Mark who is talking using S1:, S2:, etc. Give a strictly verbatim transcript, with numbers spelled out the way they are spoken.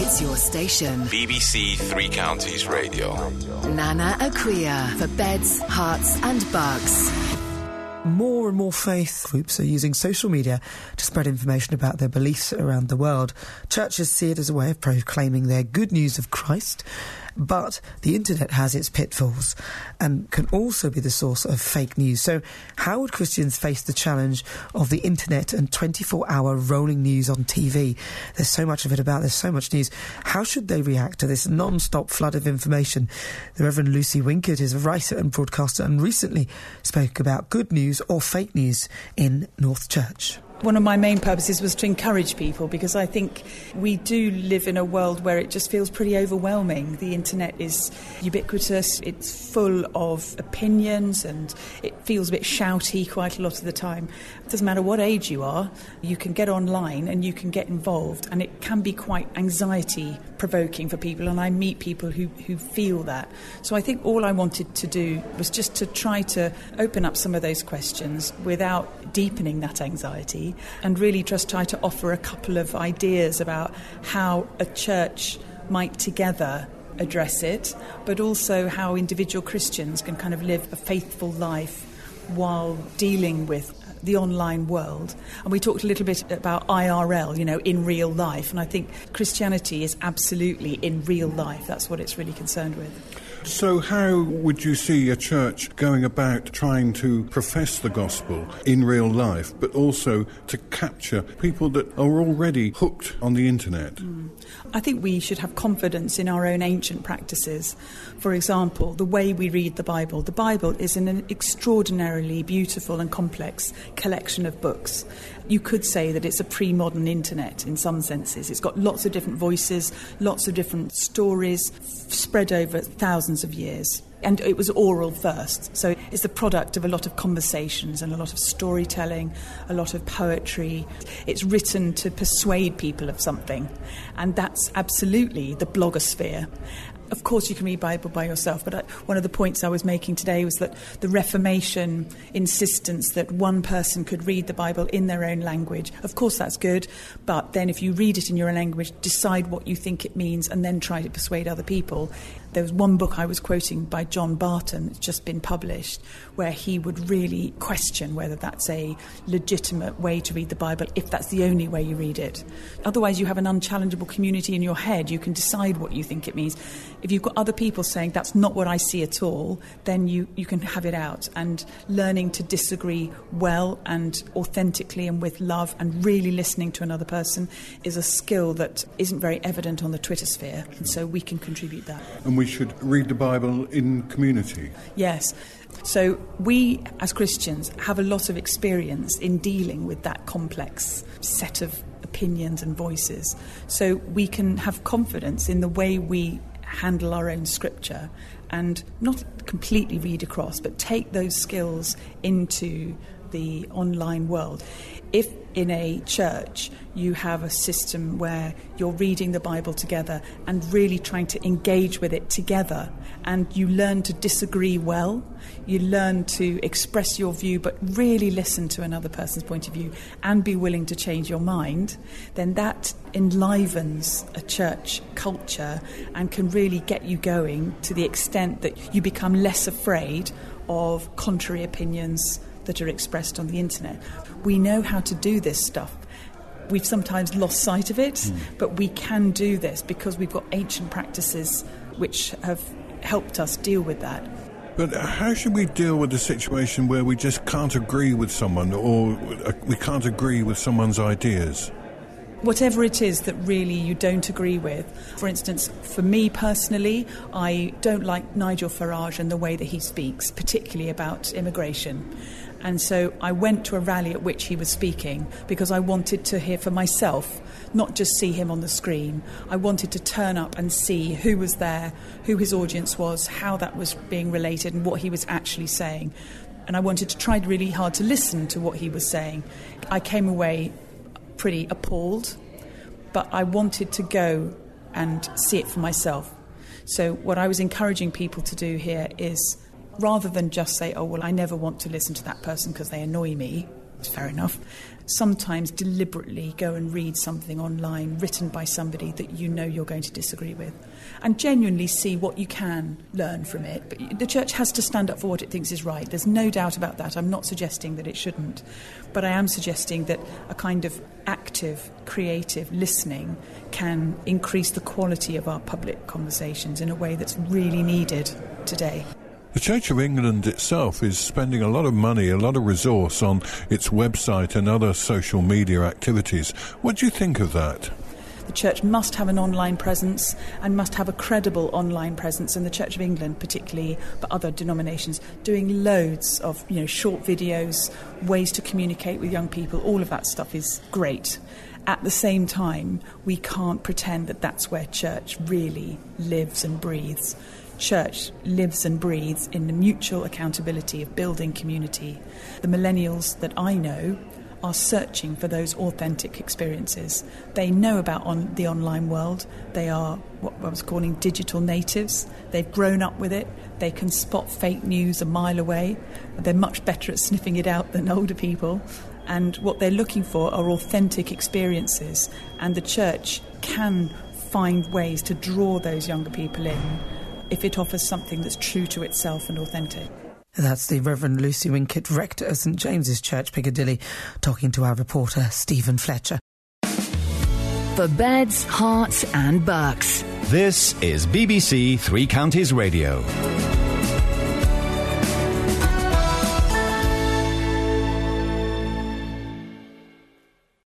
S1: It's your station.
S2: B B C Three Counties Radio.
S1: Nana Acquia for beds, hearts and bugs.
S3: More and more faith groups are using social media to spread information about their beliefs around the world. Churches see it as a way of proclaiming their good news of Christ, but the internet has its pitfalls and can also be the source of fake news. So how would Christians face the challenge of the internet and twenty-four hour rolling news on T V? There's so much of it about, there's so much news. How should they react to this non-stop flood of information? The Reverend Lucy Winkert is a writer and broadcaster and recently spoke about good news or fake news in North Church.
S4: One of my main purposes was to encourage people, because I think we do live in a world where it just feels pretty overwhelming. The internet is ubiquitous, it's full of opinions and it feels a bit shouty quite a lot of the time. It doesn't matter what age you are, you can get online and you can get involved, and it can be quite anxiety provoking for people, and I meet people who, who feel that. So I think all I wanted to do was just to try to open up some of those questions without deepening that anxiety, and really just try to offer a couple of ideas about how a church might together address it, but also how individual Christians can kind of live a faithful life while dealing with the online world. And we talked a little bit about I R L, you know, in real life, and I think Christianity is absolutely in real life. That's what it's really concerned with.
S5: So how would you see a church going about trying to profess the gospel in real life, but also to capture people that are already hooked on the internet?
S4: Mm. I think we should have confidence in our own ancient practices. For example, the way we read the Bible. The Bible is an extraordinarily beautiful and complex collection of books. You could say that it's a pre-modern internet in some senses. It's got lots of different voices, lots of different stories spread over thousands of years. And it was oral first, so it's the product of a lot of conversations and a lot of storytelling, a lot of poetry. It's written to persuade people of something, and that's absolutely the blogosphere. Of course, you can read Bible by yourself, but I, one of the points I was making today was that the Reformation insistence that one person could read the Bible in their own language. Of course, that's good, but then if you read it in your own language, decide what you think it means and then try to persuade other people. There was one book I was quoting by John Barton that's just been published, where he would really question whether that's a legitimate way to read the Bible, if that's the only way you read it. Otherwise, you have an unchallengeable community in your head. You can decide what you think it means. If you've got other people saying that's not what I see at all, then you, you can have it out. And learning to disagree well and authentically and with love and really listening to another person is a skill that isn't very evident on the Twitter sphere. And so we can contribute that.
S5: And we should read the Bible in community.
S4: Yes. So we, as Christians, have a lot of experience in dealing with that complex set of opinions and voices. So we can have confidence in the way we handle our own scripture and not completely read across, but take those skills into the online world. If in a church you have a system where you're reading the Bible together and really trying to engage with it together, and you learn to disagree well, you learn to express your view but really listen to another person's point of view and be willing to change your mind, then that enlivens a church culture and can really get you going to the extent that you become less afraid of contrary opinions that are expressed on the internet. We know how to do this stuff. We've sometimes lost sight of it, mm. but we can do this because we've got ancient practices which have helped us deal with that.
S5: But how should we deal with the situation where we just can't agree with someone, or we can't agree with someone's ideas?
S4: Whatever it is that really you don't agree with. For instance, for me personally, I don't like Nigel Farage and the way that he speaks, particularly about immigration. And so I went to a rally at which he was speaking because I wanted to hear for myself, not just see him on the screen. I wanted to turn up and see who was there, who his audience was, how that was being related and what he was actually saying. And I wanted to try really hard to listen to what he was saying. I came away pretty appalled, but I wanted to go and see it for myself. So what I was encouraging people to do here is, rather than just say, oh, well, I never want to listen to that person because they annoy me, fair enough. Sometimes deliberately go and read something online written by somebody that you know you're going to disagree with, and genuinely see what you can learn from it. But the church has to stand up for what it thinks is right. There's no doubt about that. I'm not suggesting that it shouldn't, but I am suggesting that a kind of active, creative listening can increase the quality of our public conversations in a way that's really needed today.
S5: The Church of England itself is spending a lot of money, a lot of resource on its website and other social media activities. What do you think of that?
S4: The Church must have an online presence and must have a credible online presence, and the Church of England particularly, but other denominations, doing loads of, you know, short videos, ways to communicate with young people. All of that stuff is great. At the same time, we can't pretend that that's where church really lives and breathes. Church lives and breathes in the mutual accountability of building community. The millennials that I know are searching for those authentic experiences. They know about on the online world. They are what I was calling digital natives. They've grown up with it. They can spot fake news a mile away. They're much better at sniffing it out than older people. And what they're looking for are authentic experiences. And the church can find ways to draw those younger people in if it offers something that's true to itself and authentic.
S3: That's the Reverend Lucy Winkett, rector of St James's Church, Piccadilly, talking to our reporter, Stephen Fletcher.
S1: For beds, hearts and bucks.
S6: This is B B C Three Counties Radio.